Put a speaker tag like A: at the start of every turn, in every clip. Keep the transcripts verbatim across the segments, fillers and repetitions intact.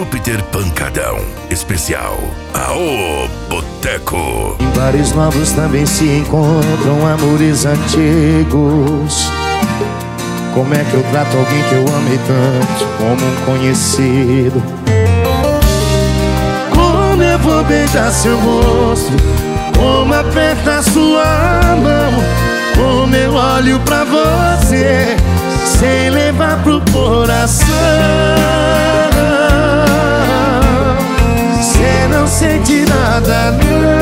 A: Júpiter Pancadão. Especial Aô Boteco.
B: Em bares novos também se encontram amores antigos. Como é que eu trato alguém que eu amei tanto como um conhecido? Como eu vou beijar seu rosto? Como aperta sua mão? Como eu olho pra você sem levar pro coração? Cê não sente nada,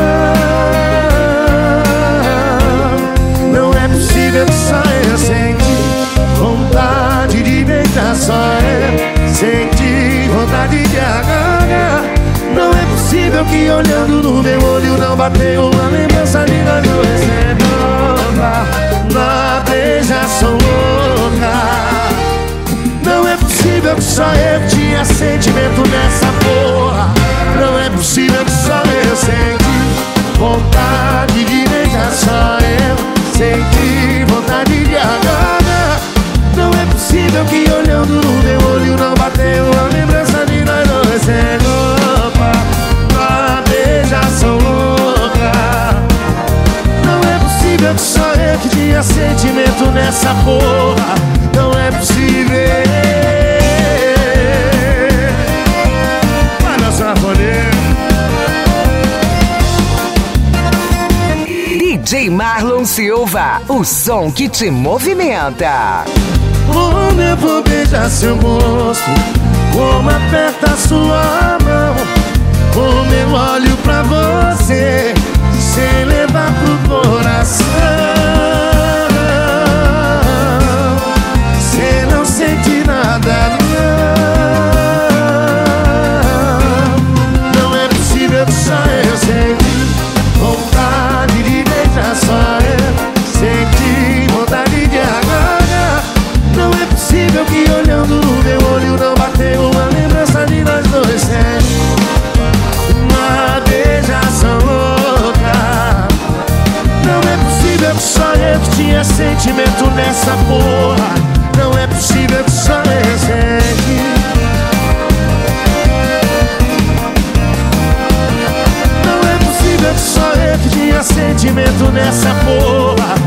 B: não. Não é possível que só eu senti vontade de beijar, só eu senti vontade de agarrar. Não é possível que olhando no meu olho não bateu uma lembrança de nós dois sendo na beijação louca. Não é possível que só eu tinha sentimento nessa porra. Não é possível que só eu senti vontade de beijar, só eu senti vontade de agarrar. Não é possível que olhando no meu olho não bateu a lembrança de nós dois sendo na beijação louca. Não é possível que só eu que tinha sentimento nessa porra. Não é possível. Vai dançar poder.
C: D J Marlon Silva, o som que te movimenta.
B: Como eu vou beijar seu rosto? Como aperta sua mão? Como eu olho pra você sem levar pro coração? Cê não sente nada, não. Não é possível que só eu senti vontade de beijar, só eu senti vontade de agarrar. Não é possível que olhando no meu olho não bateu uma lembrança de nós dois sendo uma beijação louca. Não é possível que só eu que tinha sentimento nessa porra. Não é possível que só eu senti. Não é possível que só eu que tinha sentimento nessa porra.